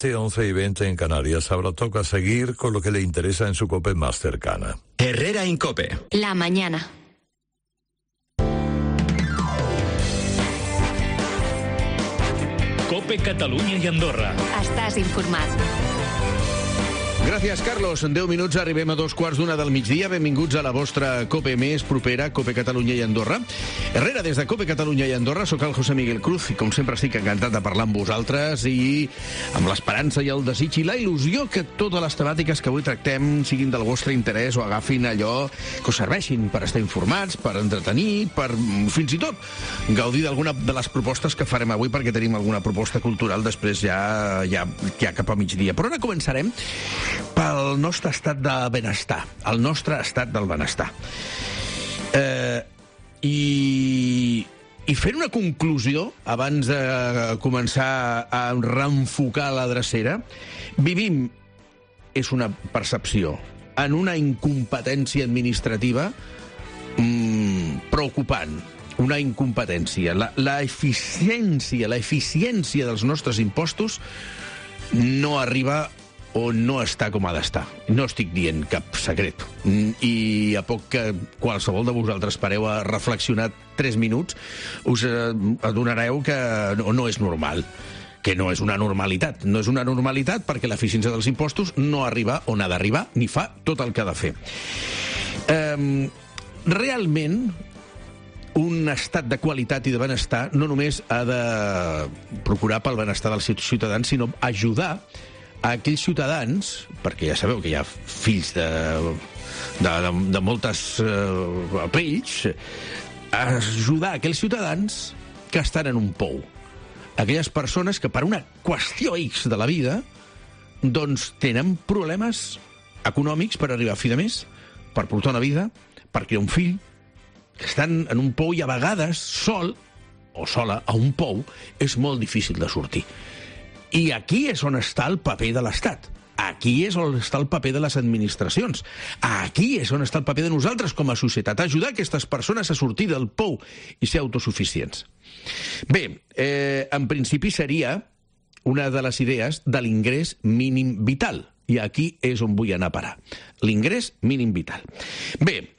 11:20 en Canarias. Ahora toca seguir con lo que le interesa en su COPE más cercana. Herrera en COPE. La mañana. COPE Catalunya i Andorra. Estàs informat. Gràcies, Carlos. En 10 minuts arribem a 2:15 del migdia. Benvinguts a la vostra COPE més propera, COPE Catalunya i Andorra. Herrera, des de COPE Catalunya i Andorra, sóc el José Miguel Cruz i, com sempre, estic encantat de parlar amb vosaltres i amb l'esperança i el desig i la il·lusió que totes les temàtiques que avui tractem siguin del vostre interès o agafin allò que us serveixin per estar informats, per entretenir, per fins i tot gaudir d'alguna de les propostes que farem avui, perquè tenim alguna proposta cultural després ja cap a migdia. Però ara començarem pel nostre estat de benestar, el nostre estat del benestar. I fent una conclusió, abans de començar a reenfocar la drecera, vivim, és una percepció, en una incompetència administrativa preocupant. Una incompetència. L'eficiència dels nostres impostos no arriba o no està com ha d'estar. No estic dient cap secret. I a poc que qualsevol de vosaltres pareu a reflexionar 3 minuts, us adonareu que no és normal, que no és una normalitat. No és una normalitat perquè l'eficiència dels impostos no arriba on ha d'arribar, ni fa tot el que ha de fer. Realment, un estat de qualitat i de benestar no només ha de procurar pel benestar dels ciutadans, sinó ajudar a aquells ciutadans, perquè ja sabeu que hi ha fills de moltes pells, ajudar aquells ciutadans que estan en un pou. Aquelles persones que per una qüestió X de la vida doncs tenen problemes econòmics per arribar a fi de mes, per portar una vida, per criar un fill, que estan en un pou i a vegades sol o sola a un pou és molt difícil de sortir. I aquí és on està el paper de l'Estat. Aquí és on està el paper de les administracions. Aquí és on està el paper de nosaltres com a societat. Ajudar aquestes persones a sortir del pou i ser autosuficients. Bé, en principi seria una de les idees de l'ingrés mínim vital. I aquí és on vull anar a parar. L'ingrés mínim vital. Bé,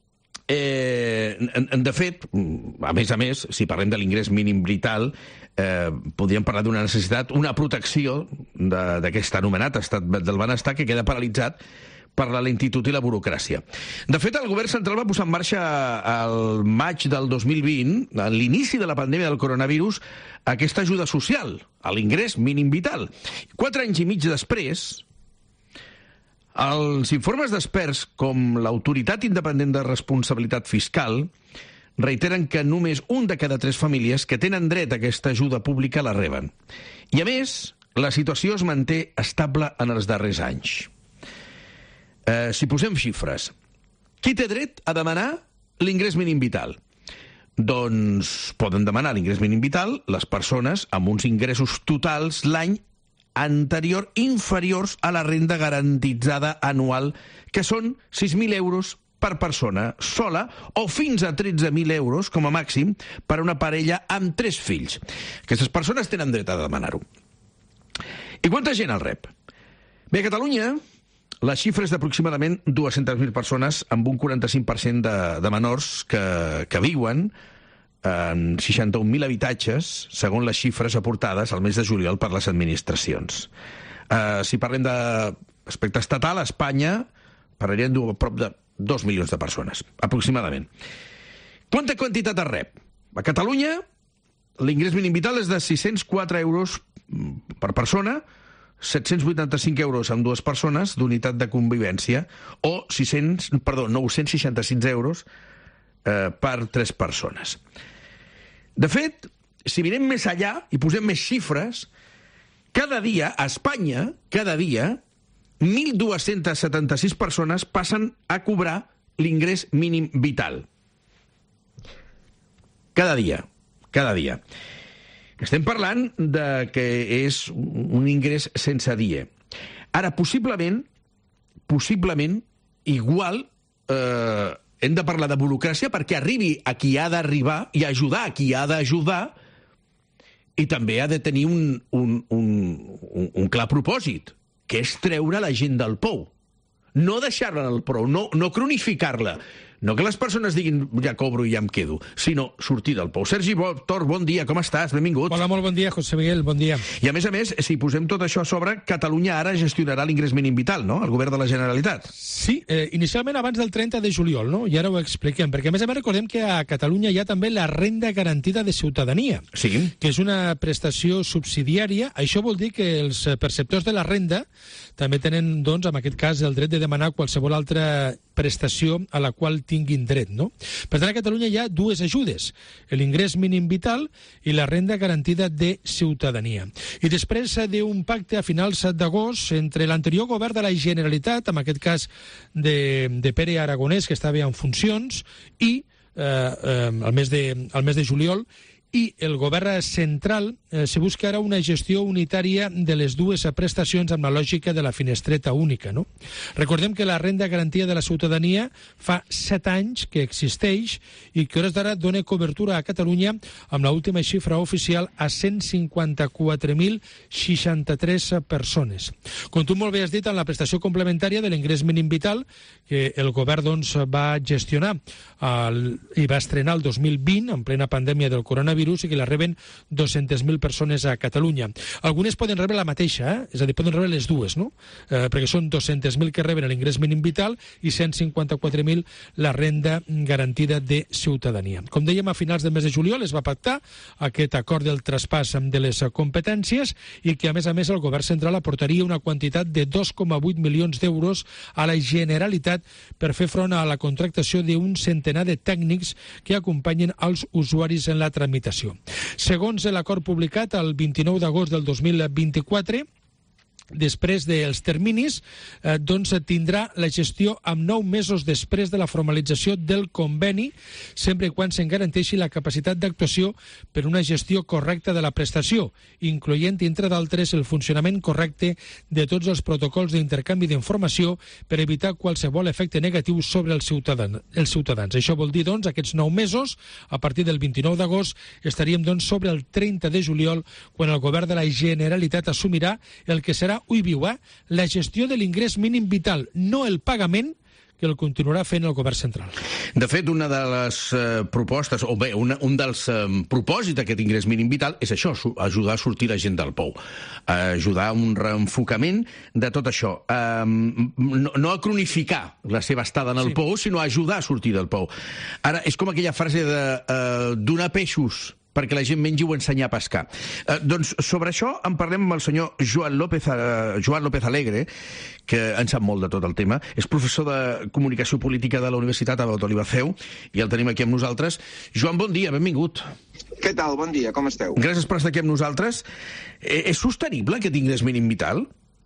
de fet, a més, si parlem de l'ingrés mínim vital, podríem parlar d'una necessitat, una protecció d'aquest anomenat estat del benestar que queda paralitzat per la lentitud i la burocràcia. De fet, el govern central va posar en marxa al maig del 2020, a l'inici de la pandèmia del coronavirus, aquesta ajuda social, a l'ingrés mínim vital. 4 anys i mig després, els informes d'experts, com l'Autoritat Independent de Responsabilitat Fiscal, reiteren que només 1 de cada 3 famílies que tenen dret a aquesta ajuda pública la reben. I, a més, la situació es manté estable en els darrers anys. Si posem xifres, qui té dret a demanar l'ingrés mínim vital? Doncs poden demanar l'ingrés mínim vital les persones amb uns ingressos totals l'any anterior inferiors a la renda garantitzada anual, que són 6.000 euros per persona sola o fins a 13.000 euros com a màxim per a una parella amb 3 fills. Aquestes persones tenen dret a demanar-ho. I quanta gent el rep? Bé, a Catalunya la xifra és d'aproximadament 200.000 persones amb un 45% de menors que viuen en 61.000 habitatges, segons les xifres aportades al mes de juliol per les administracions. Si parlem d'aspecte estatal, a Espanya parlaríem de prop de 2 milions de persones, aproximadament. Quanta quantitat es rep? A Catalunya, l'ingrés mínim vital és de 604 euros per persona, 785 euros amb 2 persones d'unitat de convivència o 966 euros per 3 persones. De fet, si mirem més allà i posem més xifres, cada dia, a Espanya, 1.276 persones passen a cobrar l'ingrés mínim vital. Cada dia. Estem parlant de que és un ingrés sense DIE. Ara, possiblement, igual hem de parlar de burocràcia perquè arribi a qui ha d'arribar i ajudar a qui ha d'ajudar i també ha de tenir un clar propòsit, que és treure la gent del pou. No deixar-la en el pou, no cronificar-la. No que les persones diguin ja cobro i ja em quedo, sinó sortir del pou. Sergi Tor, bon dia, com estàs? Benvingut. Hola, molt bon dia, José Miguel, bon dia. I a més, si posem tot això a sobre, Catalunya ara gestionarà l'ingrés mínim vital, no?, el govern de la Generalitat. Sí, inicialment abans del 30 de juliol, no?, i ara ho expliquem, perquè a més recordem que a Catalunya hi ha també la renda garantida de ciutadania, sí, que és una prestació subsidiària. Això vol dir que els perceptors de la renda també tenen, doncs, en aquest cas, el dret de demanar qualsevol altra prestació a la qual tinguin dret, no? Per tant, a Catalunya hi ha dues ajudes, l'ingrés mínim vital i la renda garantida de ciutadania. I després d'un pacte a finals d'agost entre l'anterior govern de la Generalitat, en aquest cas de Pere Aragonès, que estava en funcions, i al mes de juliol, i el govern central se busca ara una gestió unitària de les dues prestacions amb la lògica de la finestreta única, no? Recordem que la renda garantida de la ciutadania fa 7 anys que existeix i que a hores d'ara dona cobertura a Catalunya amb l'última xifra oficial a 154.063 persones. Com tu molt bé has dit, en la prestació complementària de l'ingrés mínim vital, que el govern doncs, va gestionar i va estrenar el 2020, en plena pandèmia del coronavirus, i que la reben 200.000 persones a Catalunya. Algunes poden rebre la mateixa, és a dir, poden rebre les dues, no? Perquè són 200.000 que reben l'ingrés mínim vital i 154.000 la renda garantida de ciutadania. Com dèiem, a finals del mes de juliol es va pactar aquest acord del traspàs de les competències i que, a més, el govern central aportaria una quantitat de 2,8 milions d'euros a la Generalitat per fer front a la contractació d'un centenar de tècnics que acompanyen els usuaris en la tramitació. Segons l'acord publicat el 29 d'agost del 2024, després dels terminis, doncs tindrà la gestió amb 9 mesos després de la formalització del conveni, sempre i quan se'n garanteixi la capacitat d'actuació per una gestió correcta de la prestació, incloent, entre d'altres, el funcionament correcte de tots els protocols d'intercanvi d'informació per evitar qualsevol efecte negatiu sobre els ciutadans. Això vol dir, doncs, aquests 9 mesos, a partir del 29 d'agost, estaríem, doncs, sobre el 30 de juliol, quan el govern de la Generalitat assumirà el que serà la gestió de l'ingrés mínim vital, no el pagament, que el continuarà fent el govern central. De fet, una de les propostes, o bé, un dels propòsits d'aquest ingrés mínim vital és això, ajudar a sortir la gent del pou, ajudar a un reenfocament de tot això. No a cronificar la seva estada en el pou, sinó a ajudar a sortir del pou. Ara, és com aquella frase de donar peixos perquè la gent mengi o ensenyar a pescar. Doncs sobre això en parlem amb el senyor Joan López Alegre, que en sap molt de tot el tema. És professor de Comunicació Política de la Universitat Abat Oliva Feu i el tenim aquí amb nosaltres. Joan, bon dia, benvingut. Què tal? Bon dia, com esteu? Gràcies per estar aquí amb nosaltres. És sostenible aquest ingrés mínim vital?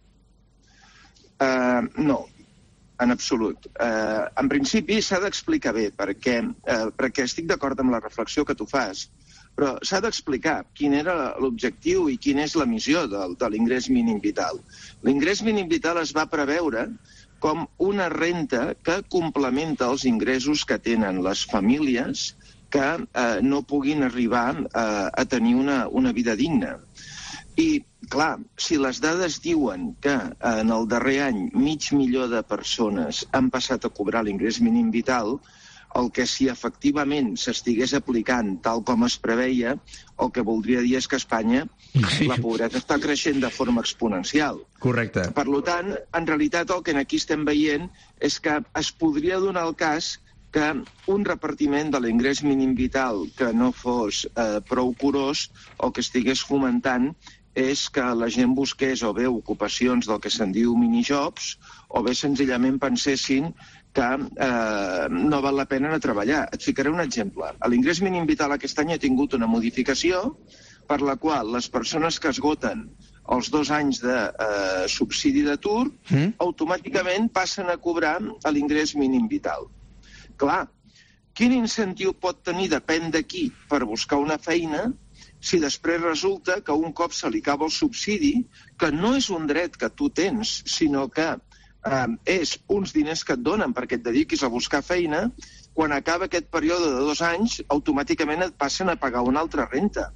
No, en absolut. En principi s'ha d'explicar bé, perquè estic d'acord amb la reflexió que tu fas, però s'ha d'explicar quin era l'objectiu i quina és la missió de l'ingrés mínim vital. L'ingrés mínim vital es va preveure com una renta que complementa els ingressos que tenen les famílies que no puguin arribar a tenir una vida digna. I, clar, si les dades diuen que en el darrer any 500.000 de persones han passat a cobrar l'ingrés mínim vital, el que si efectivament s'estigués aplicant tal com es preveia, el que voldria dir és que a Espanya la pobresa està creixent de forma exponencial. Correcte. Per tant, en realitat el que aquí estem veient és que es podria donar el cas que un repartiment de l'ingrés mínim vital que no fos prou curós, el que estigués fomentant és que la gent busqués o bé ocupacions del que se'n diu minijobs o bé senzillament pensessin que no val la pena anar a treballar. Et ficaré un exemple. L'ingrés mínim vital aquest any ha tingut una modificació per la qual les persones que esgoten els 2 anys de subsidi d'atur automàticament passen a cobrar l'ingrés mínim vital. Clar, quin incentiu pot tenir, depèn de qui, per buscar una feina, si després resulta que un cop se li acaba el subsidi, que no és un dret que tu tens, sinó que és uns diners que et donen perquè et dediquis a buscar feina, quan acaba aquest període de 2 anys, automàticament et passen a pagar una altra renta.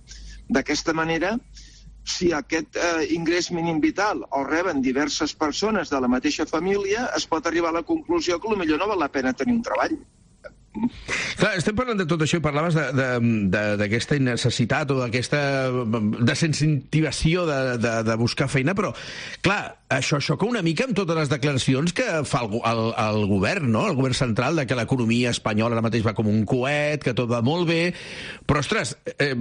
D'aquesta manera, si aquest ingrés mínim vital el reben diverses persones de la mateixa família, es pot arribar a la conclusió que potser no val la pena tenir un treball. Clar, estem parlant de tot això i parlaves d'aquesta necessitat o d'aquesta desincentivació de buscar feina, però, clar, això xoca una mica amb totes les declaracions que fa el govern, no? El govern central, de que l'economia espanyola ara mateix va com un coet, que tot va molt bé, però, ostres,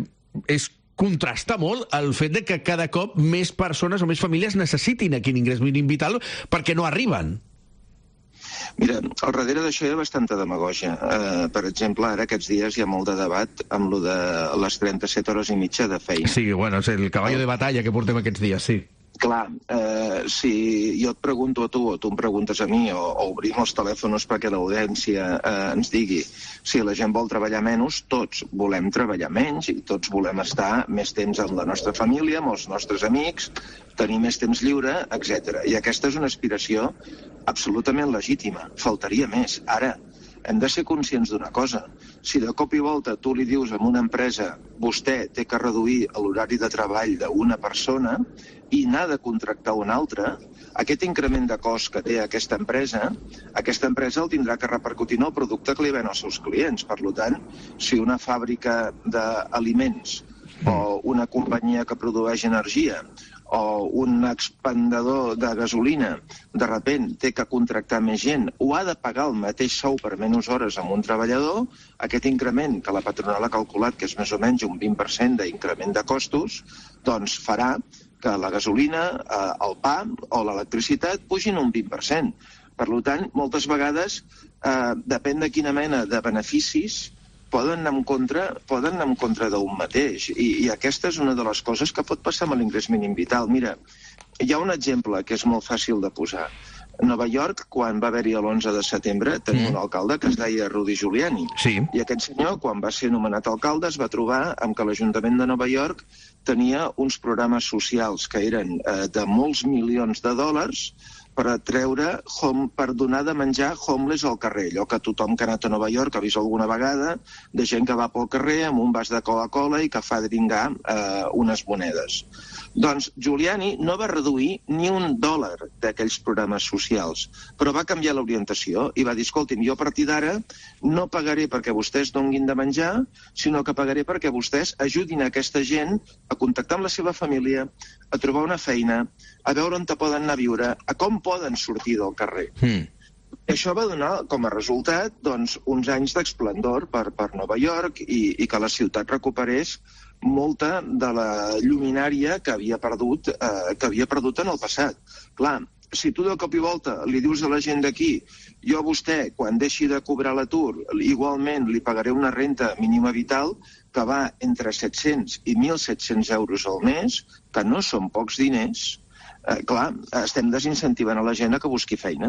contrasta molt el fet de que cada cop més persones o més famílies necessitin aquest ingrés mínim vital perquè no arriben. Mira, al darrere d'això hi ha bastanta demagògia. Per exemple, ara aquests dies hi ha molt de debat amb lo de les 37 hores i mitja de feina. Sí, bueno, és el cavall de batalla que portem aquests dies, sí. Clar, si jo et pregunto a tu o tu em preguntes a mi o obrim els telèfons perquè l'audiència ens digui si la gent vol treballar menys, tots volem treballar menys i tots volem estar més temps amb la nostra família, amb els nostres amics, tenir més temps lliure, etc. I aquesta és una aspiració absolutament legítima, faltaria més. Ara, hem de ser conscients d'una cosa. Si de cop i volta tu li dius a una empresa vostè té que reduir l'horari de treball d'una persona i n'ha de contractar una altra, aquest increment de cost que té aquesta empresa el tindrà que repercutir en el producte que li ven als seus clients. Per tant, si una fàbrica d'aliments o una companyia que produeix energia o un expendedor de gasolina de sobte té que contractar més gent o ha de pagar el mateix sou per menys hores amb un treballador, aquest increment que la patronal ha calculat, que és més o menys un 20% d'increment de costos, doncs farà que la gasolina, el pa o l'electricitat pugin un 20%. Per tant, moltes vegades, depèn de quina mena de beneficis, poden anar en contra d'un mateix. I aquesta és una de les coses que pot passar amb l'ingrés mínim vital. Mira, hi ha un exemple que és molt fàcil de posar. A Nova York, quan va haver-hi l'11 de setembre, tenia un alcalde que es deia Rudy Giuliani. Sí. I aquest senyor, quan va ser nomenat alcalde, es va trobar amb que l'Ajuntament de Nova York tenia uns programes socials que eren de molts milions de dòlars per donar de menjar homeless al carrer. Allò que tothom que ha anat a Nova York ha vist alguna vegada, de gent que va pel carrer amb un vas de Coca-Cola i que fa dringar unes monedes. Doncs Giuliani no va reduir ni $1 d'aquells programes socials, però va canviar l'orientació i va dir, escolti'm, jo a partir d'ara no pagaré perquè vostès donin de menjar, sinó que pagaré perquè vostès ajudin aquesta gent a contactar amb la seva família, a trobar una feina, a veure on poden anar a viure, a com poden sortir del carrer. Això va donar com a resultat uns anys d'esplendor per Nova York i que la ciutat recuperés molta de la lluminària que havia perdut en el passat. Clar, si tu de cop i volta li dius a la gent d'aquí jo a vostè, quan deixi de cobrar l'atur, igualment li pagaré una renta mínima vital que va entre 700 i 1.700 euros al mes, que no són pocs diners, clar, estem desincentivant a la gent a que busqui feina.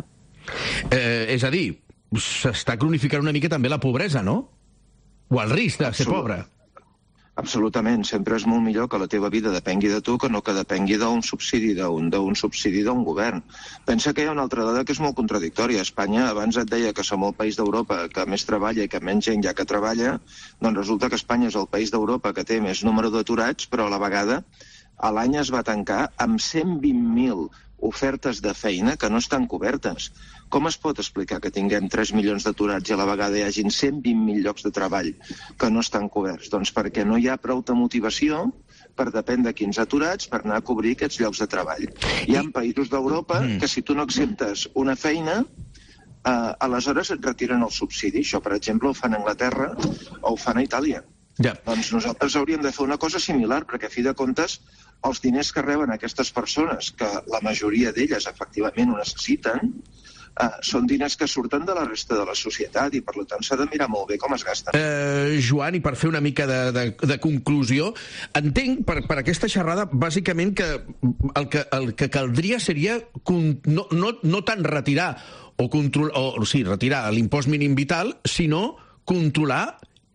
És a dir, s'està cronificant una mica també la pobresa, no? O el risc de ser pobre. Absolutament. Sempre és molt millor que la teva vida depengui de tu que no que depengui d'un subsidi d'un govern. Pensa que hi ha una altra dada que és molt contradictòria. Espanya, abans et deia que som el país d'Europa que més treballa i que menys gent ja que treballa, doncs resulta que Espanya és el país d'Europa que té més número d'aturats, però a la vegada a l'any es va tancar amb 120.000 ofertes de feina que no estan cobertes. Com es pot explicar que tinguem 3 milions d'aturats i a la vegada hi hagin 120.000 llocs de treball que no estan coberts? Doncs perquè no hi ha prou de motivació per depèn de quins aturats per anar a cobrir aquests llocs de treball. Hi ha països d'Europa que si tu no acceptes una feina, aleshores et retiren el subsidi. Això, per exemple, ho fan a Anglaterra o ho fan a Itàlia. Doncs nosaltres hauríem de fer una cosa similar, perquè a fi de comptes els diners que reben aquestes persones, que la majoria d'elles efectivament ho necessiten, són diners que surten de la resta de la societat i per tant s'ha de mirar molt bé com es gasten. Joan, i per fer una mica de conclusió, entenc per aquesta xerrada bàsicament que el que caldria seria no tant retirar retirar l'impost mínim vital, sinó controlar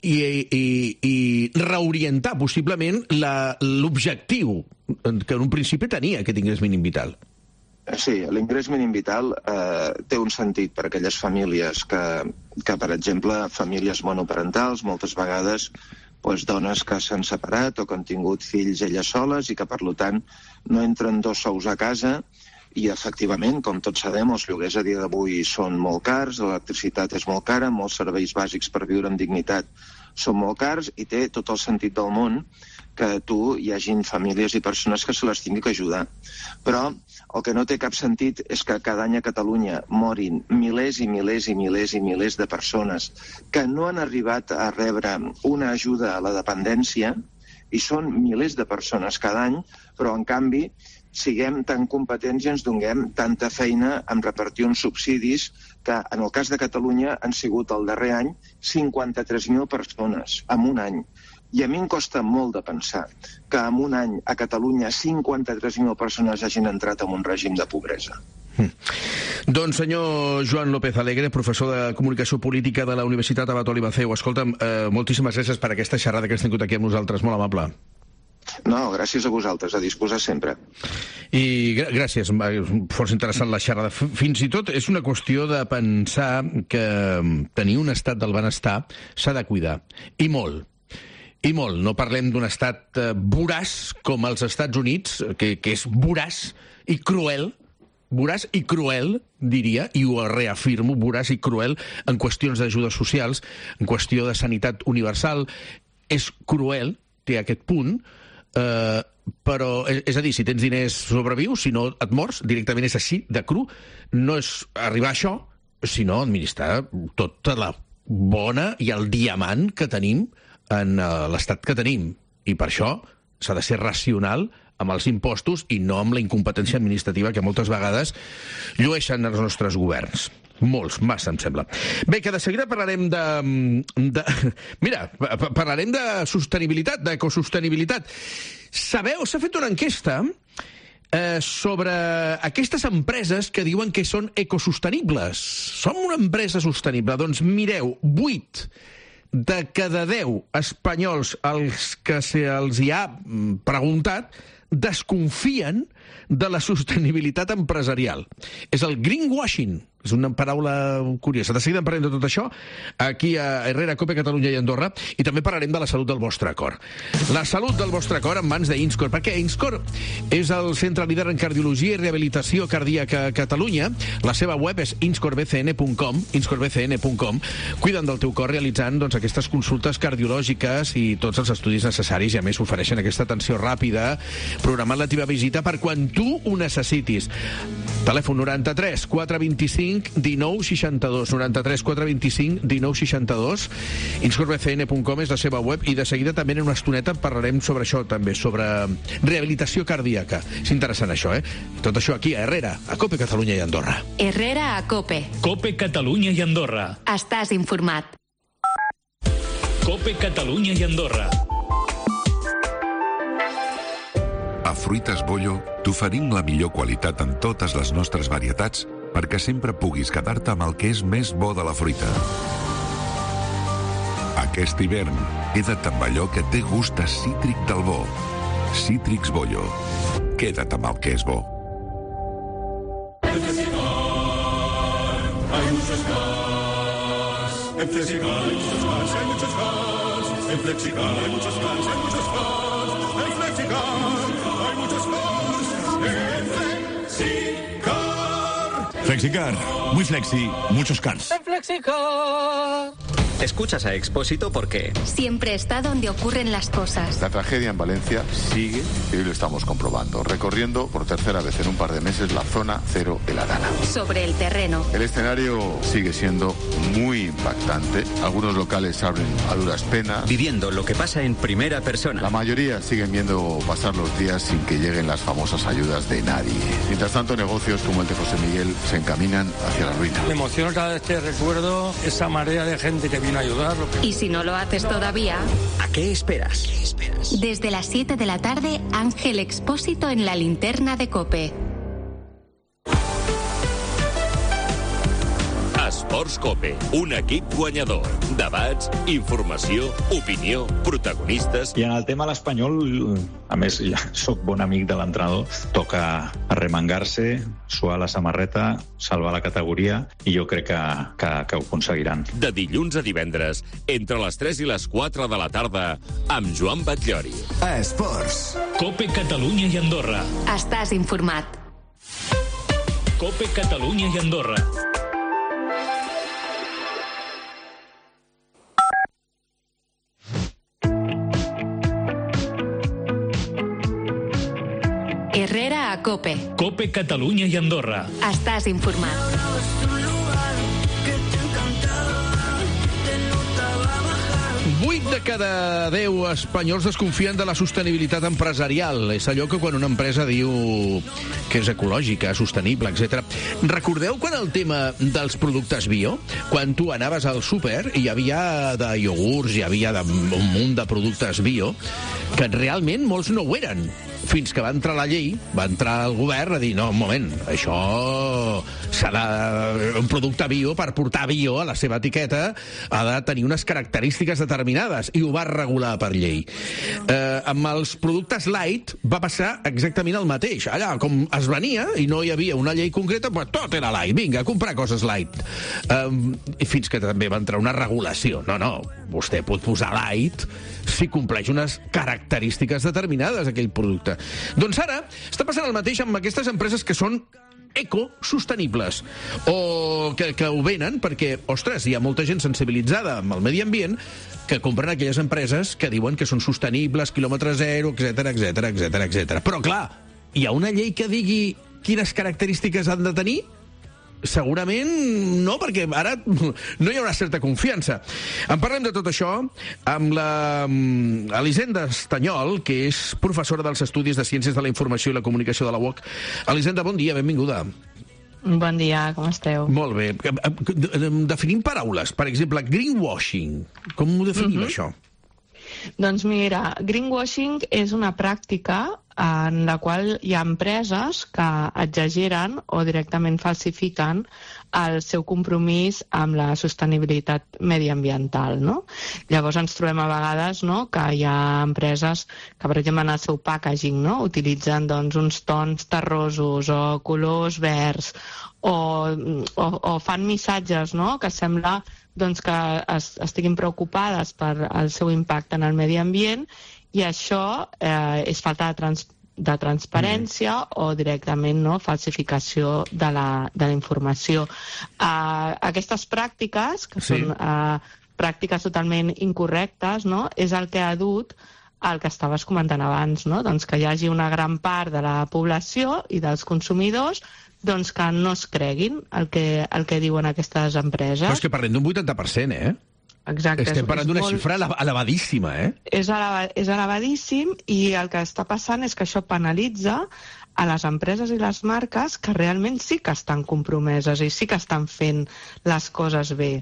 i reorientar possiblement l'objectiu que en un principi tenia aquest ingrés mínim vital. Sí, l'ingrés mínim vital té un sentit per a aquelles famílies que, per exemple, famílies monoparentals, moltes vegades dones que s'han separat o que han tingut fills elles soles i que, per tant, no entren 2 sous a casa. I, efectivament, com tots sabem, els lloguers a dia d'avui són molt cars, l'electricitat és molt cara, molts serveis bàsics per viure amb dignitat són molt cars i té tot el sentit del món que hi hagin famílies i persones que se les tingui que ajudar. Però el que no té cap sentit és que cada any a Catalunya morin milers i milers i milers i milers de persones que no han arribat a rebre una ajuda a la dependència, i són milers de persones cada any, però en canvi siguem tan competents i ens donem tanta feina en repartir uns subsidis que en el cas de Catalunya han sigut el darrer any 53.000 persones en un any. I a mi em costa molt de pensar que en un any a Catalunya 53.000 persones hagin entrat en un règim de pobresa. Doncs senyor Joan López Alegre, professor de Comunicació Política de la Universitat Abat Oliva-Seu, escolta'm, moltíssimes gràcies per aquesta xerrada que has tingut aquí amb nosaltres, molt amable. No, gràcies a vosaltres, a disposar sempre. I gràcies, força interessant la xerrada. Fins i tot és una qüestió de pensar que tenir un estat del benestar s'ha de cuidar, i molt. I molt. No parlem d'un estat voraç com els Estats Units, que és voraç i cruel, diria, i ho reafirmo, voraç i cruel en qüestions d'ajudes socials, en qüestió de sanitat universal. És cruel, té aquest punt, però, és a dir, si tens diners sobrevius, si no et mors, directament és així, de cru. No és arribar a això, sinó administrar tota la bona i el diamant que tenim en l'estat que tenim. I per això s'ha de ser racional amb els impostos i no amb la incompetència administrativa que moltes vegades llueixen els nostres governs. Molts, massa, em sembla. Bé, que de seguida parlarem parlarem de sostenibilitat, d'ecosostenibilitat. Sabeu, s'ha fet una enquesta sobre aquestes empreses que diuen que són ecosostenibles. Som una empresa sostenible. Doncs mireu, 8 de cada 10 espanyols als que se'ls hi ha preguntat desconfien de la sostenibilitat empresarial. És el greenwashing. És una paraula curiosa. De seguida en parlem de tot això aquí a Herrera, Cope, Catalunya i Andorra, i també parlarem de la salut del vostre cor. La salut del vostre cor en mans d'Inscor, perquè Inscor és el centre líder en cardiologia i rehabilitació cardíaca a Catalunya. La seva web és inscorbcn.com, inscorbcn.com. Cuiden del teu cor realitzant aquestes consultes cardiològiques i tots els estudis necessaris, i a més ofereixen aquesta atenció ràpida, programant la teva visita per quan tu ho necessitis. Telèfon 93 425 1962, 93 425 1962. inscorbcn.com és la seva web, i de seguida també en una estoneta parlarem sobre això també, sobre rehabilitació cardíaca. És interessant això, Tot això aquí a Herrera, a Cope, Catalunya i Andorra. Herrera a Cope. Cope, Catalunya i Andorra. Estàs informat. Cope, Catalunya i Andorra. A Fruites Bollo t'oferim la millor qualitat en totes les nostres varietats perquè sempre puguis quedar-te amb el que és més bo de la fruita. Aquest hivern, queda't amb allò que té gust de cítric del bo. Cítrics Bollo. Queda't amb el que és bo. En Flexicar hay muchos cars, hay muchos cars. En Flexicar hay muchos cars, hay muchos cars. En Flexicar hay muchos cars. En Flexicar. Flexicar, muy flexi, muchos cars. En Flexicar. Escuchas a Expósito porque Siempre está donde ocurren las cosas. La tragedia en Valencia sigue y hoy lo estamos comprobando, recorriendo por tercera vez en un par de meses la zona cero de la Dana. Sobre el terreno. El escenario sigue siendo muy impactante. Algunos locales abren a duras penas. Viviendo lo que pasa en primera persona. La mayoría siguen viendo pasar los días sin que lleguen las famosas ayudas de nadie. Mientras tanto, negocios como el de José Miguel se encaminan hacia la ruina. Me emociono cada vez que recuerdo esa marea de gente que vino a ayudar. Y si no lo haces todavía, ¿a qué esperas? Desde las 7 de la tarde, Ángel Expósito en la linterna de Cope. Esports COPE, un equip guanyador. Debats, informació, opinió, protagonistes... I en el tema de l'Espanyol, a més, ja soc bon amic de l'entrenador, toca arremangar-se, suar la samarreta, salvar la categoria, i jo crec que ho aconseguiran. De dilluns a divendres, entre les 3 i les 4 de la tarda, amb Joan Batllori. A Esports. COPE Catalunya i Andorra. Estàs informat. COPE Catalunya i Andorra. Herrera a COPE. COPE Catalunya i Andorra. Estàs informat. 8 de cada 10 espanyols desconfien de la sostenibilitat empresarial. És allò que quan una empresa diu que és ecològica, sostenible, etc. Recordeu quan el tema dels productes bio? Quan tu anaves al súper i hi havia de iogurts, hi havia un munt de productes bio, que realment molts no ho eren. Fins que va entrar la llei, va entrar el govern a dir, no, un moment, això s'ha de... Un producte bio, per portar bio a la seva etiqueta, ha de tenir unes característiques determinades, i ho va regular per llei. Amb els productes light va passar exactament el mateix. Allà, com es venia i no hi havia una llei concreta, pues tot era light, vinga, a comprar coses light. Fins que també va entrar una regulació. No, vostè pot posar light si compleix unes característiques determinades aquell producte. Doncs ara està passant el mateix amb aquestes empreses que són ecosostenibles o que ho venen perquè, ostres, hi ha molta gent sensibilitzada amb el medi ambient que compren aquelles empreses que diuen que són sostenibles, quilòmetre zero, etc. Però clar, hi ha una llei que digui quines característiques han de tenir? Segurament no, perquè ara no hi haurà certa confiança. En parlem de tot això amb l'Elisenda Estanyol, que és professora dels Estudis de Ciències de la Informació i la Comunicació de la UOC. Elisenda, bon dia, benvinguda. Bon dia, com esteu? Molt bé. Definim paraules. Per exemple, greenwashing. Com ho definim, això? Doncs mira, greenwashing és una pràctica en la qual hi ha empreses que exageren o directament falsifiquen el seu compromís amb la sostenibilitat mediambiental, no? Llavors ens trobem a vegades, no, que hi ha empreses que, per exemple, en el seu packaging, no, utilitzen doncs, uns tons terrosos o colors verds o fan missatges, no, que sembla doncs, que estiguin preocupades per el seu impacte en el medi ambient, i això és falta de transparència o directament falsificació de la informació. Aquestes pràctiques, que són pràctiques totalment incorrectes, és el que ha dut el que estaves comentant abans, doncs que hi hagi una gran part de la població i dels consumidors doncs que no es creguin el que diuen aquestes empreses. Però és que parlem d'un 80%, Exacte. Estem parlant d'una xifra elevadíssima, És elevadíssim, i el que està passant és que això penalitza a les empreses i les marques que realment sí que estan compromeses i sí que estan fent les coses bé.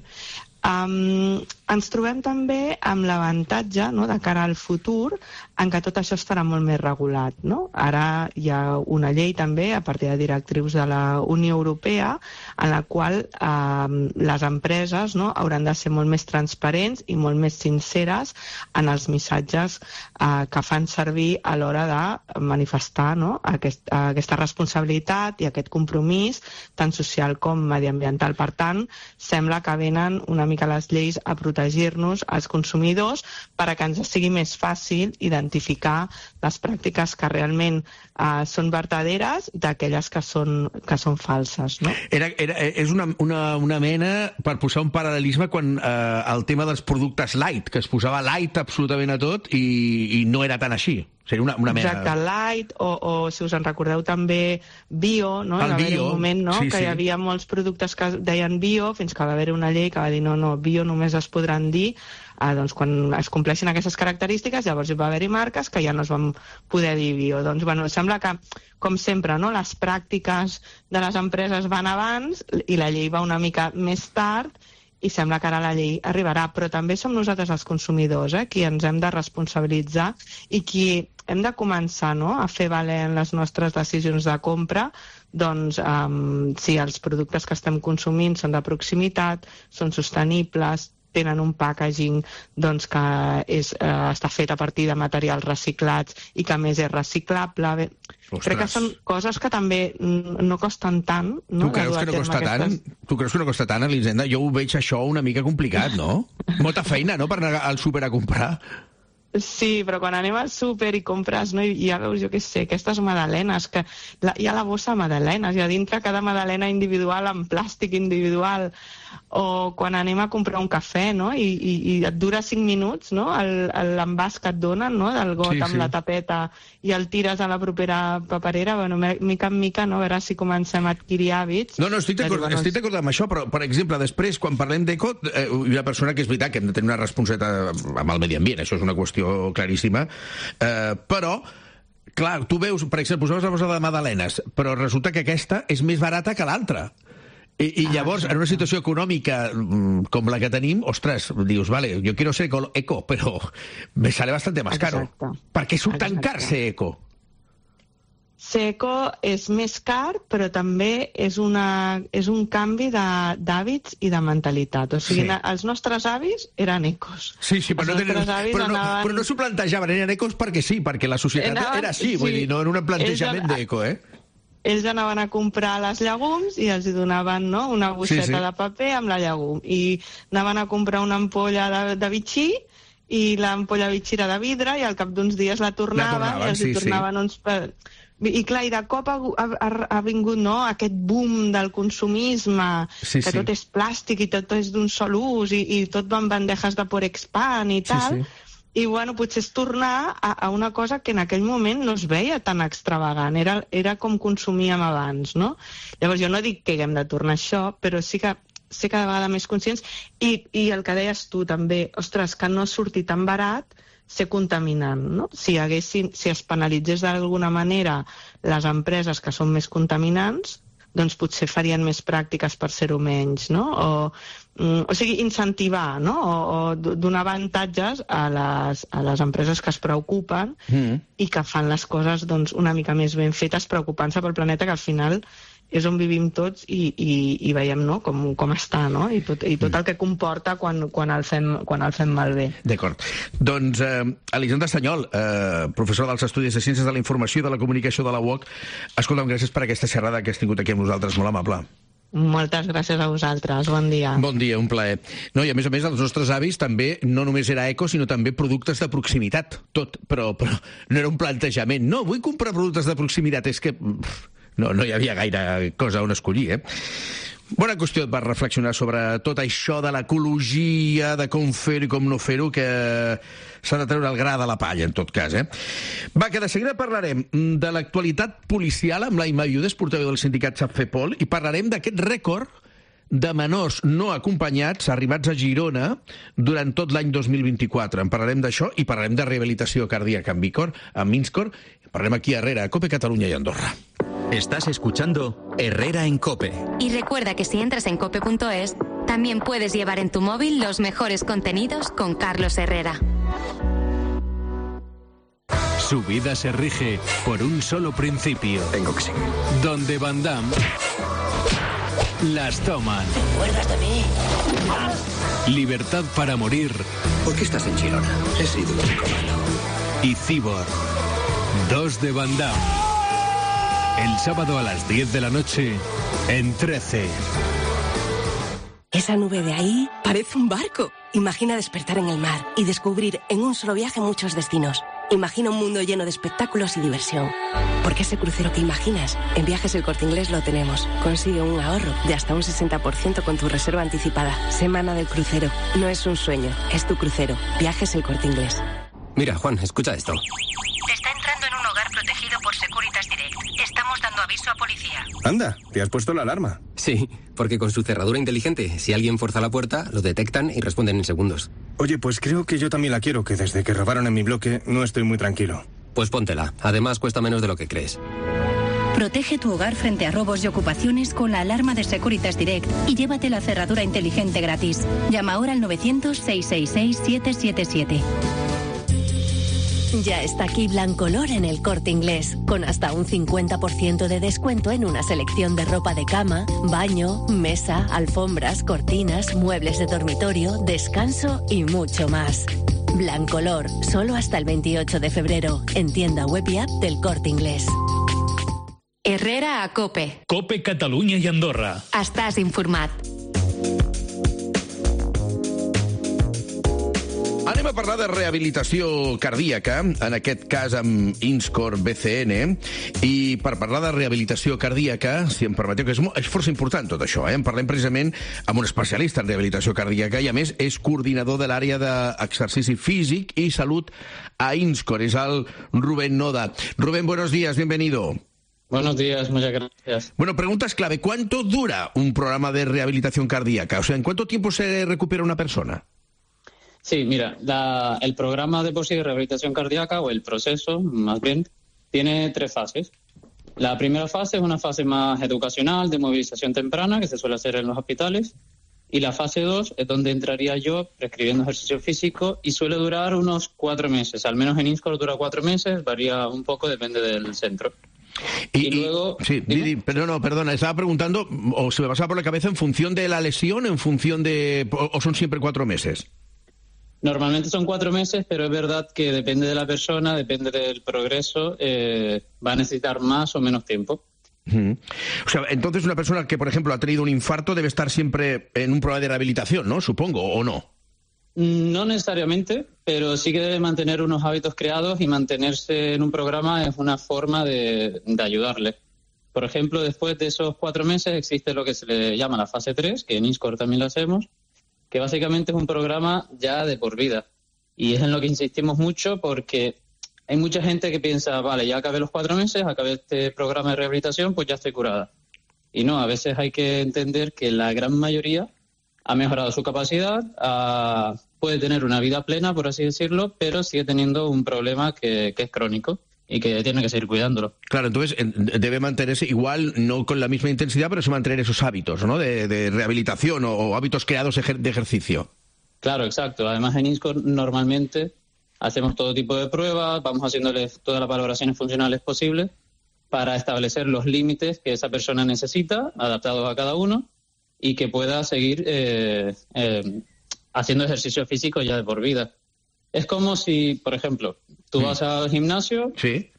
Ens trobem també amb l'avantatge de cara al futur en què tot això estarà molt més regulat. Ara hi ha una llei també a partir de directrius de la Unió Europea en la qual les empreses hauran de ser molt més transparents i molt més sinceres en els missatges que fan servir a l'hora de manifestar aquesta responsabilitat i aquest compromís tant social com mediambiental. Per tant, sembla que venen una mica les lleis a protegir-nos als consumidors perquè ens sigui més fàcil identificar les pràctiques que realment són verdaderes d'aquelles que són falses. És una mena, per posar un paral·lelisme, quan el tema dels productes light, que es posava light absolutament a tot i no era tan així. Seria una mena... Exacte, light, o si us en recordeu també bio, no? Va haver un moment que hi havia molts productes que deien bio, fins que va haver una llei que va dir no, bio només es podran dir doncs quan es compleixin aquestes característiques. Llavors hi va haver-hi marques que ja no es van poder dir bio. Doncs sembla que, com sempre, les pràctiques de les empreses van abans i la llei va una mica més tard, i sembla que ara la llei arribarà, però també som nosaltres els consumidors qui ens hem de responsabilitzar i qui hem de començar a fer valer en les nostres decisions de compra doncs, si els productes que estem consumint són de proximitat, són sostenibles, tenen un packaging doncs, que està fet a partir de materials reciclats i que a més és reciclable. Crec que són coses que també no costen tant. No? Tu creus que no costa tant? Tu creus que no costa tant, Elisenda? Jo ho veig això una mica complicat, no? Molta feina, no?, per anar al súper a comprar. Sí, però quan anem al súper i compres, no, i ja veus, jo què sé, aquestes magdalenes, que hi ha la bossa de magdalenes, i a dintre cada magdalena individual en plàstic individual, o quan anem a comprar un cafè, no?, i et dura 5 minuts, no?, l'envàs que et donen, no?, del got amb la tapeta, i el tires a la propera paperera. Bueno, mica en mica, no?, a veure si comencem a adquirir hàbits. No, estic d'acord amb això, però, per exemple, després, quan parlem d'eco, hi ha una persona que és veritat que hem de tenir una responsabilitat amb el medi ambient, això és una qüestió claríssima, però clar, tu veus, per exemple, posaves la bossa de magdalenes, però resulta que aquesta és més barata que l'altra. I llavors, en una situació econòmica com la que tenim, ostres, dius, vale, yo quiero ser eco, pero me sale bastante más caro. Per què surt tan car ser eco? Ser eco és més car, però també és un canvi d'hàbits i de mentalitat. O sigui, els nostres avis eren ecos. Sí, però no s'ho plantejaven, eren ecos perquè sí, perquè la societat era així, vull dir, no era un plantejament d'eco, Ells anaven a comprar les llegums i els donaven, no?, una bosseta de paper amb la llegum. I anaven a comprar una ampolla de bitxí i l'ampolla de bitxí era de vidre i al cap d'uns dies la tornaven i els tornaven uns... I clar, i de cop ha vingut, no?, aquest boom del consumisme, que tot és plàstic i tot és d'un sol ús i tot va en bandejes de Porexpan i tal... I, bueno, potser és tornar a una cosa que en aquell moment no es veia tan extravagant. Era com consumíem abans, no? Llavors, jo no dic que haguem de tornar a això, però sí que ser cada vegada més conscients. I el que deies tu, també, ostres, que no surti tan barat ser contaminant, no? Si es penalitzés d'alguna manera les empreses que són més contaminants, doncs potser farien més pràctiques per ser-ho menys, no? O sigui, incentivar, no? O donar avantatges a les empreses que es preocupen i que fan les coses doncs, una mica més ben fetes, preocupant-se pel planeta, que al final és on vivim tots i veiem, no?, com està, no?, i tot el que comporta quan el fem malbé. D'acord. Doncs Elisenda Estanyol, professora dels Estudis de Ciències de la Informació i de la Comunicació de la UOC, escolta'm, gràcies per aquesta xerrada que has tingut aquí amb nosaltres, molt amable. Moltes gràcies a vosaltres, bon dia. Bon dia, un plaer. No, i a més, els nostres avis també no només era eco, sinó també productes de proximitat, tot, però no era un plantejament. No, vull comprar productes de proximitat, és que no hi havia gaire cosa on escollir, Bona qüestió per reflexionar sobre tot això de l'ecologia, de com fer-ho i com no fer-ho, que s'ha de treure el gra de la palla, en tot cas, Va, que de seguida parlarem de l'actualitat policial amb la Imma Viudes, portaveu del sindicat SAPFEPOL, i parlarem d'aquest rècord de menors no acompanyats arribats a Girona durant tot l'any 2024. En parlarem d'això i parlarem de rehabilitació cardíaca amb Minscor. Parlarem aquí a Herrera, Cope, Catalunya y Andorra. Estás escuchando Herrera en Cope. Y recuerda que si entras en cope.es, también puedes llevar en tu móvil los mejores contenidos con Carlos Herrera. Su vida se rige por un solo principio. Tengo que seguir. Donde Van Damme las toman. ¿Te acuerdas de mí? Libertad para morir. ¿Por qué estás en Girona? He sido el único malo. Y Cyborg. 2 de Van Damme. El sábado a las 10 de la noche en 13. Esa nube de ahí parece un barco. Imagina despertar en el mar y descubrir en un solo viaje muchos destinos. Imagina un mundo lleno de espectáculos y diversión. Porque ese crucero que imaginas, en Viajes El Corte Inglés lo tenemos. Consigue un ahorro de hasta un 60% con tu reserva anticipada. Semana del crucero. No es un sueño, es tu crucero. Viajes El Corte Inglés. Mira, Juan, escucha esto. Te está entrando en un hogar protegido por Securitas Direct. Estamos dando aviso a policía. Anda, ¿te has puesto la alarma? Sí, porque con su cerradura inteligente, si alguien forza la puerta, lo detectan y responden en segundos. Oye, pues creo que yo también la quiero, que desde que robaron en mi bloque no estoy muy tranquilo. Pues póntela. Además, cuesta menos de lo que crees. Protege tu hogar frente a robos y ocupaciones con la alarma de Securitas Direct y llévate la cerradura inteligente gratis. Llama ahora al 900-666-777. Ya está aquí Blancolor en El Corte Inglés, con hasta un 50% de descuento en una selección de ropa de cama, baño, mesa, alfombras, cortinas, muebles de dormitorio, descanso y mucho más. Blancolor, solo hasta el 28 de febrero, en tienda web y app del Corte Inglés. Herrera a COPE. COPE Catalunya i Andorra. Estàs informat. Anem a parlar de rehabilitació cardíaca, en aquest cas amb Inscor BCN, i per parlar de rehabilitació cardíaca, si em permeteu, que és força important tot això, en parlem precisament amb un especialista en rehabilitació cardíaca i, a més, és coordinador de l'àrea d'exercici físic i salut a Inscor, és el Rubén Noda. Rubén, buenos días, bienvenido. Buenos días, muchas gracias. Bueno, preguntas clave. ¿Cuánto dura un programa de rehabilitación cardíaca? O sea, ¿en cuánto tiempo se recupera una persona? Sí, mira, el programa de por sí de rehabilitación cardíaca, o el proceso, más bien, tiene 3 fases. La primera fase es una fase más educacional, de movilización temprana, que se suele hacer en los hospitales. Y la fase 2 es donde entraría yo prescribiendo ejercicio físico y suele durar unos 4 meses. Al menos en Inscor dura 4 meses, varía un poco, depende del centro. Y luego... Sí, perdona, estaba preguntando, o se me pasaba por la cabeza, en función de la lesión, en función de... o son siempre 4 meses. Normalmente son 4 meses, pero es verdad que depende de la persona, depende del progreso, va a necesitar más o menos tiempo. O sea, entonces una persona que, por ejemplo, ha tenido un infarto debe estar siempre en un programa de rehabilitación, ¿no? Supongo, ¿o no? No necesariamente, pero sí que debe mantener unos hábitos creados y mantenerse en un programa es una forma de ayudarle. Por ejemplo, después de esos 4 meses existe lo que se le llama la fase 3, que en Inscor también lo hacemos, que básicamente es un programa ya de por vida. Y es en lo que insistimos mucho porque hay mucha gente que piensa, vale, ya acabé los 4 meses, acabé este programa de rehabilitación, pues ya estoy curada. Y no, a veces hay que entender que la gran mayoría ha mejorado su capacidad, puede tener una vida plena, por así decirlo, pero sigue teniendo un problema que es crónico y que tiene que seguir cuidándolo. Claro, entonces debe mantenerse igual, no con la misma intensidad, pero sí mantener esos hábitos, ¿no? De rehabilitación o hábitos creados de ejercicio. Claro, exacto. Además, en Inscor normalmente hacemos todo tipo de pruebas, vamos haciéndoles todas las valoraciones funcionales posibles para establecer los límites que esa persona necesita, adaptados a cada uno, y que pueda seguir haciendo ejercicio físico ya de por vida. Es como si, por ejemplo, tú vas al gimnasio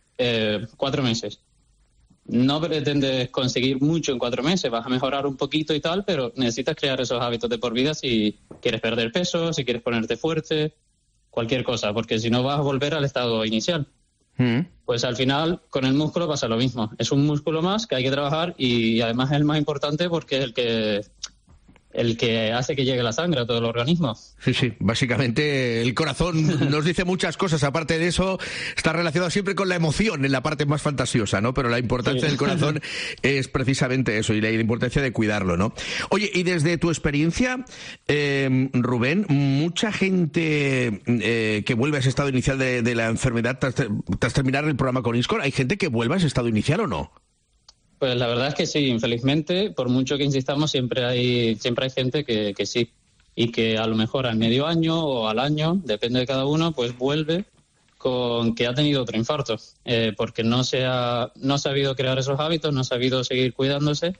4 meses. No pretendes conseguir mucho en 4 meses, vas a mejorar un poquito y tal, pero necesitas crear esos hábitos de por vida si quieres perder peso, si quieres ponerte fuerte, cualquier cosa, porque si no vas a volver al estado inicial. Pues al final, con el músculo pasa lo mismo. Es un músculo más que hay que trabajar y además es el más importante porque es el que hace que llegue la sangre a todo el organismo. Sí, básicamente el corazón nos dice muchas cosas, aparte de eso está relacionado siempre con la emoción en la parte más fantasiosa, ¿no? Pero la importancia del corazón es precisamente eso y la importancia de cuidarlo, ¿no? Oye, y desde tu experiencia, Rubén, mucha gente que vuelve a ese estado inicial de la enfermedad tras terminar el programa con Inscor, ¿hay gente que vuelva a ese estado inicial o no? Pues la verdad es que sí, infelizmente, por mucho que insistamos, siempre hay gente que sí, y que a lo mejor al medio año o al año, depende de cada uno, pues vuelve con que ha tenido otro infarto, porque no se ha sabido crear esos hábitos, no ha sabido seguir cuidándose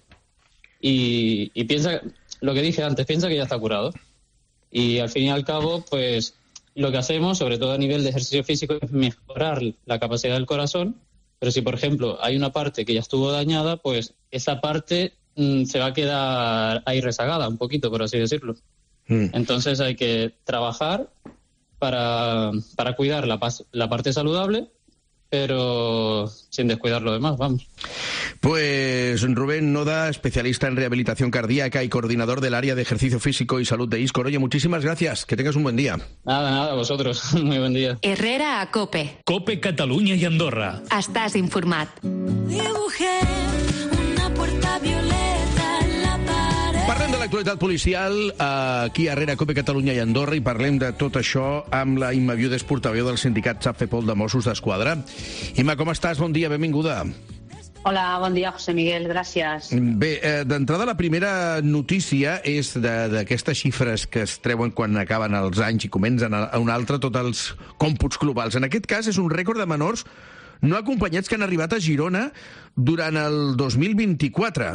y piensa, lo que dije antes, piensa que ya está curado. Y al fin y al cabo, pues lo que hacemos, sobre todo a nivel de ejercicio físico, es mejorar la capacidad del corazón. Pero si, por ejemplo, hay una parte que ya estuvo dañada, pues esa parte se va a quedar ahí rezagada un poquito, por así decirlo. Entonces hay que trabajar para cuidar la parte saludable, pero sin descuidar lo demás, vamos. Pues Rubén Noda, especialista en rehabilitación cardíaca y coordinador del área de ejercicio físico y salud de Inscor. Oye, muchísimas gracias, que tengas un buen día. Nada, vosotros. Muy buen día. Herrera a COPE. COPE Catalunya i Andorra. Estàs informat. Dibujé una puerta violeta en la pared. Parlem de l'actualitat policial aquí a Herrera, COPE Catalunya i Andorra, i parlem de tot això amb la Imma Viudes, portaveu del sindicat Xap Fepol de Mossos d'Esquadra. Imma, com estàs? Bon dia, benvinguda. Hola, bon dia, José Miguel, gràcies. Bé, d'entrada la primera notícia és d'aquestes xifres que es treuen quan acaben els anys i comencen a un altre, tots els còmputs globals. En aquest cas és un rècord de menors no acompanyats que han arribat a Girona durant el 2024.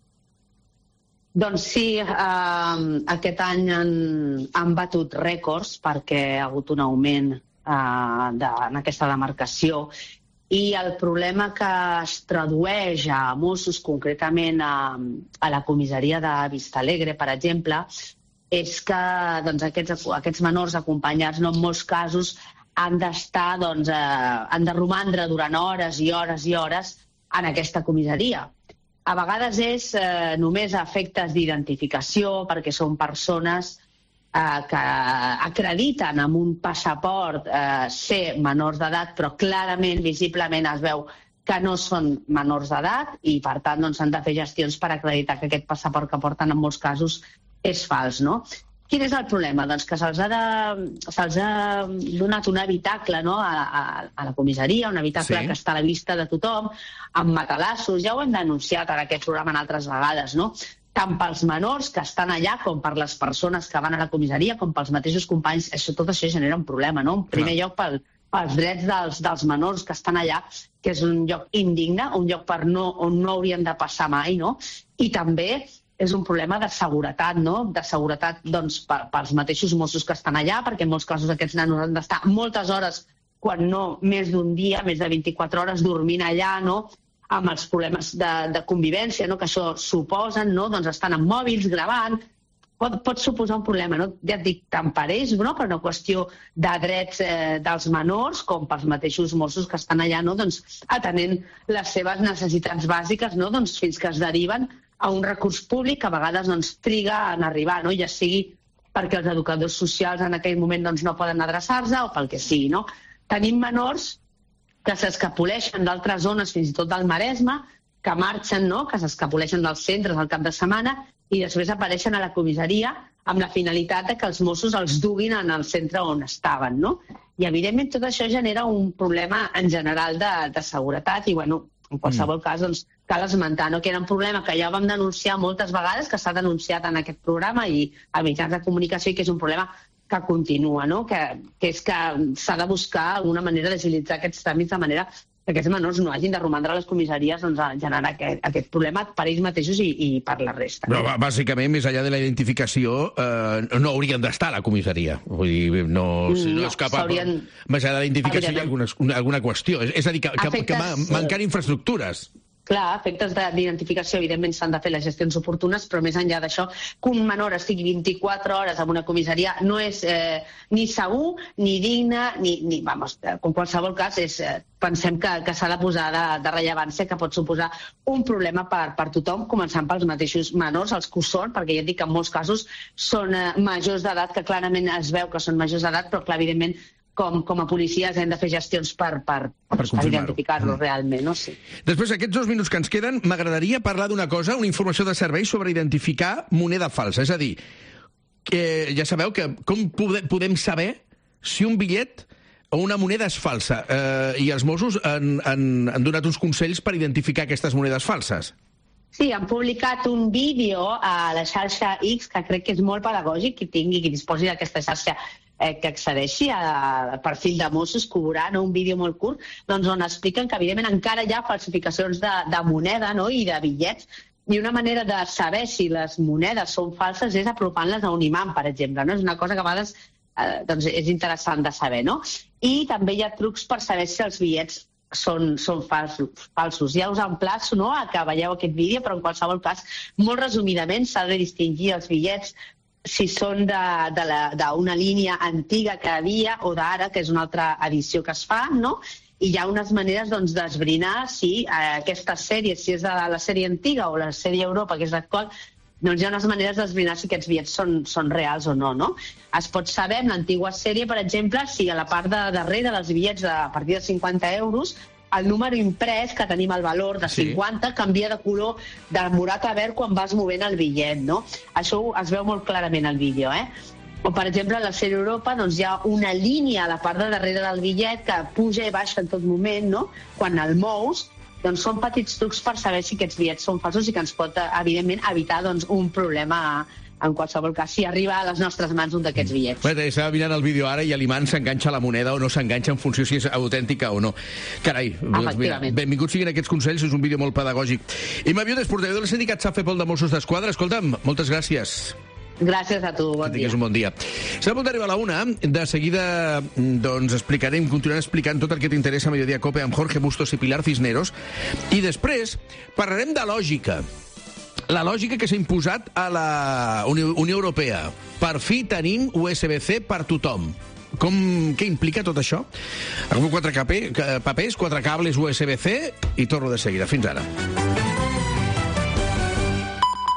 Doncs sí, aquest any han batut rècords perquè ha hagut un augment en aquesta demarcació. I el problema que es tradueix a Mossos, concretament a la comissaria de Vistalegre, per exemple, és que doncs, aquests menors acompanyats, en molts casos, han de romandre durant hores i hores i hores en aquesta comissaria. A vegades és només a efectes d'identificació, perquè són persones que acrediten amb un passaport ser menors d'edat, però clarament, visiblement es veu que no són menors d'edat i, per tant, s'han de fer gestions per acreditar que aquest passaport que porten en molts casos és fals, no? Quin és el problema? Doncs que se'ls ha donat un habitacle a la comissaria, un habitacle que està a la vista de tothom, amb matalassos. Ja ho hem denunciat en aquest programa en altres vegades, no? Tant pels menors que estan allà com per les persones que van a la comissaria, com pels mateixos companys. Tot això genera un problema, no? En primer lloc, pels drets dels menors que estan allà, que és un lloc indigne, un lloc on no haurien de passar mai, no? I també és un problema de seguretat, no? De seguretat pels mateixos Mossos que estan allà, perquè en molts casos aquests nanos han d'estar moltes hores, quan no més d'un dia, més de 24 hores, dormint allà, no? Amb els problemes de convivència que això suposen, doncs estan amb mòbils, gravant, pot suposar un problema, ja et dic, tant per ells, per una qüestió de drets dels menors, com pels mateixos Mossos que estan allà, atenent les seves necessitats bàsiques, fins que es deriven a un recurs públic que a vegades triga en arribar, ja sigui perquè els educadors socials en aquell moment no poden adreçar-se o pel que sigui. Tenim menors que s'escapoleixen d'altres zones, fins i tot del Maresme, que marxen, que s'escapoleixen dels centres al cap de setmana i després apareixen a la comissaria amb la finalitat que els Mossos els duguin en el centre on estaven. I, evidentment, tot això genera un problema en general de seguretat i, en qualsevol cas, cal esmentar que era un problema que ja vam denunciar moltes vegades, que s'ha denunciat en aquest programa i a mitjans de comunicació, i que és un problema que continua, que és que s'ha de buscar alguna manera d'agilitzar aquests tràmits de manera que aquests menors no hagin de romandre a les comissaries generar aquest problema per ells mateixos i per la resta. Però, bàsicament, més enllà de la identificació, no haurien d'estar a la comissaria. Vull dir, no és cap... Més enllà de la identificació hi ha alguna qüestió. És a dir, que manquen infraestructures. Clar, efectes d'identificació, evidentment, s'han de fer les gestions oportunes, però més enllà d'això, que un menor estigui 24 hores en una comissaria no és ni segur, ni digne, en qualsevol cas, pensem que s'ha de posar de rellevància, que pot suposar un problema per tothom, començant pels mateixos menors, els que ho són, perquè ja et dic que en molts casos són majors d'edat, que clarament es veu que són majors d'edat, però clar, evidentment, com a policies hem de fer gestions per identificar-los realment, no? Sí. Després, aquests 2 minuts que ens queden, m'agradaria parlar d'una cosa, una informació de servei sobre identificar moneda falsa. És a dir, ja sabeu que com podem saber si un bitllet o una moneda és falsa? I els Mossos han donat uns consells per identificar aquestes monedes falses. Sí, han publicat un vídeo a la xarxa X que crec que és molt pedagògic, qui disposi d'aquesta xarxa que accedeixi al perfil de Mossos, que veurà un vídeo molt curt on expliquen que, evidentment, encara hi ha falsificacions de moneda i de bitllets, i una manera de saber si les monedes són falses és apropant-les a un imant, per exemple. És una cosa que a vegades és interessant de saber. I també hi ha trucs per saber si els bitllets són falsos. Ja us emplaço a que veieu aquest vídeo, però en qualsevol cas, molt resumidament, s'ha de distingir els bitllets si són d'una línia antiga que havia o d'ara, que és una altra edició que es fa, i hi ha unes maneres d'esbrinar si aquesta sèrie, si és de la sèrie antiga o la sèrie Europa, que és l'actual, hi ha unes maneres d'esbrinar si aquests bitllets són reals o no. Es pot saber, en l'antigua sèrie, per exemple, si a la part de darrere dels bitllets a partir de 50 euros el número imprès, que tenim el valor de 50, canvia de color de morat a verd quan vas movent el bitllet, Això es veu molt clarament al vídeo, O, per exemple, a la sèrie Europa hi ha una línia a la part de darrere del bitllet que puja i baixa en tot moment, Quan el mous, doncs són petits trucs per saber si aquests bitllets són falsos i que ens pot, evidentment, evitar doncs, un problema en qualsevol cas, si arriba a les nostres mans un d'aquests bitllets. Bé, estava mirant el vídeo ara i a l'imant s'enganxa la moneda o no s'enganxa en funció si és autèntica o no. Carai, doncs mira, benvinguts siguin aquests consells, és un vídeo molt pedagògic. Imma Viudes, portaveu del sindicat SAFEPOL de Mossos d'Esquadra. Escolta'm, moltes gràcies. Gràcies a tu, bon dia. Que tinguis un bon dia. Serà a punt d'arribar a la 1. De seguida doncs, continuarem explicant tot el que t'interessa a Mediodía Cope amb Jorge Bustos i Pilar Cisneros. I després parlarem de lògica. La lògica que s'ha imposat a la Unió Europea. Per fi tenim USB-C per tothom. Què implica tot això? Agafo 4 papers, 4 cables USB-C i torno de seguida. Fins ara.